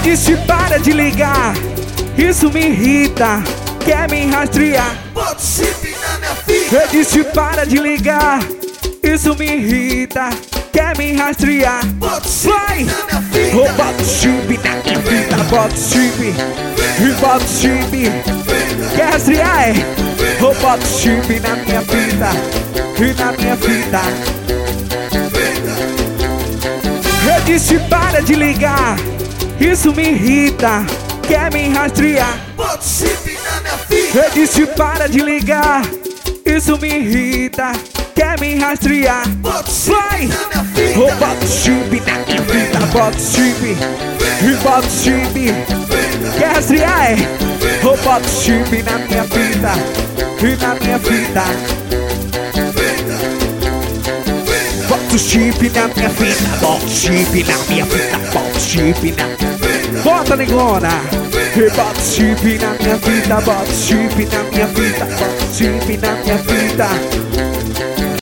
disse para de ligar, isso me irrita, quer me rastrear. Bota chip na minha fita. Eu disse para de ligar, isso me irrita, quer me rastrear. Bota chip Vai! na minha fita. Oh, bota chip na minha fita, bota chip, e bota chip. Quer rastrear, é? Oh, bota chip na minha fita, e na minha fita. Eu disse para de ligar, isso me irrita, quer me rastrear. Bota chip na minha fita. Eu disse para de ligar, isso me irrita, quer me rastrear. Bota chip Vai! na minha fita. Oh, bota chip na minha fita, bota chip, e bota chip. Quer rastrear, é? Oh, bota chip na minha fita, e na minha fita. Bota o chip na minha fita, bota o chip na minha fita, bota o chip na minha fita. Bota, negona! E bota o chip na minha fita, bota o chip na minha fita, bota o chip na minha fita.